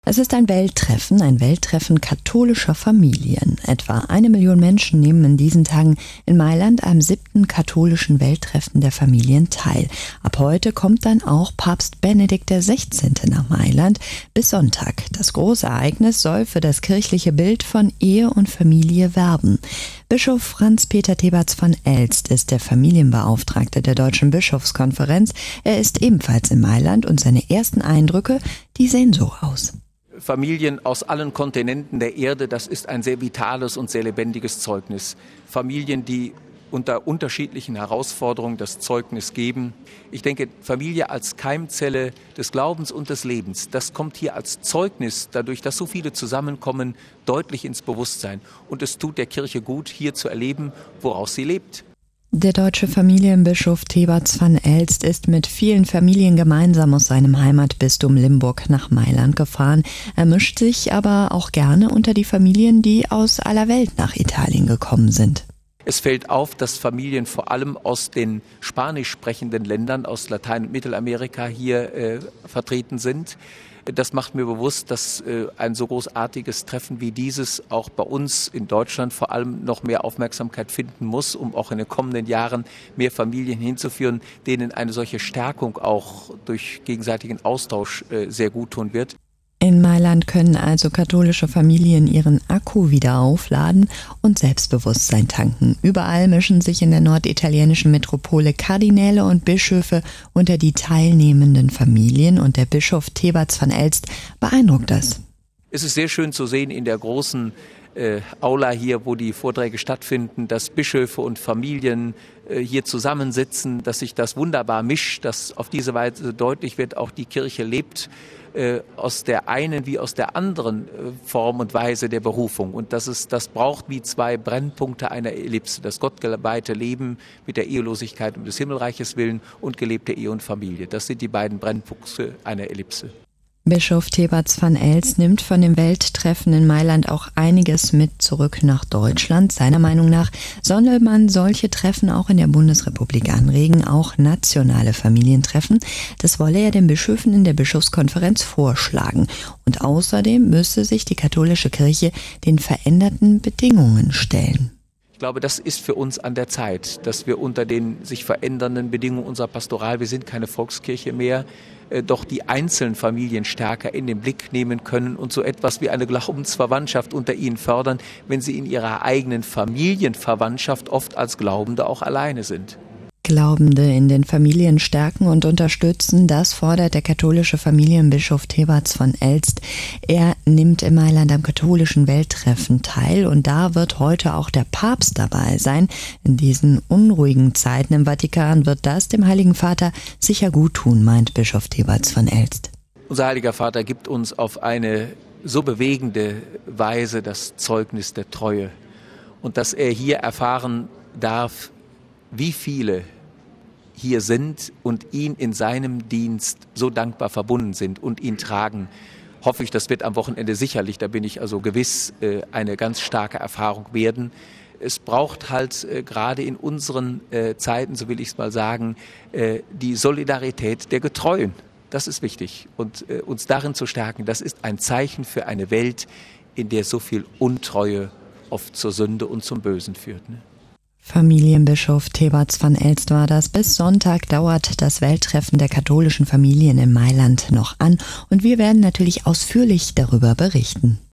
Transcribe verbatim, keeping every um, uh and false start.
Es ist ein Welttreffen, ein Welttreffen katholischer Familien. Etwa eine Million Menschen nehmen in diesen Tagen in Mailand am siebten katholischen Welttreffen der Familien teil. Ab heute kommt dann auch Papst Benedikt der Sechzehnte nach Mailand bis Sonntag. Das große Ereignis soll für das kirchliche Bild von Ehe und Familie werben. Bischof Franz-Peter Thebarts von Elst ist der Familienbeauftragte der Deutschen Bischofskonferenz. Er ist ebenfalls in Mailand und seine ersten Eindrücke, die sehen so aus. Familien aus allen Kontinenten der Erde, das ist ein sehr vitales und sehr lebendiges Zeugnis. Familien, die unter unterschiedlichen Herausforderungen das Zeugnis geben. Ich denke, Familie als Keimzelle des Glaubens und des Lebens, das kommt hier als Zeugnis, dadurch, dass so viele zusammenkommen, deutlich ins Bewusstsein. Und es tut der Kirche gut, hier zu erleben, woraus sie lebt. Der deutsche Familienbischof Thebarts von Elst ist mit vielen Familien gemeinsam aus seinem Heimatbistum Limburg nach Mailand gefahren. Er mischt sich aber auch gerne unter die Familien, die aus aller Welt nach Italien gekommen sind. Es fällt auf, dass Familien vor allem aus den spanisch sprechenden Ländern, aus Latein- und Mittelamerika hier äh, vertreten sind. Das macht mir bewusst, dass äh, ein so großartiges Treffen wie dieses auch bei uns in Deutschland vor allem noch mehr Aufmerksamkeit finden muss, um auch in den kommenden Jahren mehr Familien hinzuführen, denen eine solche Stärkung auch durch gegenseitigen Austausch äh, sehr gut tun wird. In Mailand können also katholische Familien ihren Akku wieder aufladen und Selbstbewusstsein tanken. Überall mischen sich in der norditalienischen Metropole Kardinäle und Bischöfe unter die teilnehmenden Familien, und der Bischof Thebarts von Elst beeindruckt das. Es ist sehr schön zu sehen in der großen äh, Aula hier, wo die Vorträge stattfinden, dass Bischöfe und Familien äh, hier zusammensitzen, dass sich das wunderbar mischt, dass auf diese Weise deutlich wird, auch die Kirche lebt Äh, aus der einen wie aus der anderen äh, Form und Weise der Berufung. Und das, ist, das braucht wie zwei Brennpunkte einer Ellipse. Das gottgeweihte Leben mit der Ehelosigkeit um des Himmelreiches willen und gelebte Ehe und Familie. Das sind die beiden Brennpunkte einer Ellipse. Bischof Thebarts von Elst nimmt von dem Welttreffen in Mailand auch einiges mit zurück nach Deutschland. Seiner Meinung nach solle man solche Treffen auch in der Bundesrepublik anregen, auch nationale Familientreffen. Das wolle er den Bischöfen in der Bischofskonferenz vorschlagen. Und außerdem müsse sich die katholische Kirche den veränderten Bedingungen stellen. Ich glaube, das ist für uns an der Zeit, dass wir unter den sich verändernden Bedingungen unserer Pastoral, wir sind keine Volkskirche mehr, äh, doch die einzelnen Familien stärker in den Blick nehmen können und so etwas wie eine Glaubensverwandtschaft unter ihnen fördern, wenn sie in ihrer eigenen Familienverwandtschaft oft als Glaubende auch alleine sind. Glaubende in den Familien stärken und unterstützen, das fordert der katholische Familienbischof Thebarts von Elst. Er nimmt in Mailand am katholischen Welttreffen teil, und da wird heute auch der Papst dabei sein. In diesen unruhigen Zeiten im Vatikan wird das dem Heiligen Vater sicher gut tun, meint Bischof Thebarts von Elst. Unser Heiliger Vater gibt uns auf eine so bewegende Weise das Zeugnis der Treue, und dass er hier erfahren darf, wie viele hier sind und ihn in seinem Dienst so dankbar verbunden sind und ihn tragen, hoffe ich, das wird am Wochenende sicherlich, da bin ich also gewiss, eine ganz starke Erfahrung werden. Es braucht halt gerade in unseren Zeiten, so will ich es mal sagen, die Solidarität der Getreuen. Das ist wichtig, und uns darin zu stärken, das ist ein Zeichen für eine Welt, in der so viel Untreue oft zur Sünde und zum Bösen führt, ne? Familienbischof Thebarts von Elst war das. Bis Sonntag dauert das Welttreffen der katholischen Familien in Mailand noch an, und wir werden natürlich ausführlich darüber berichten.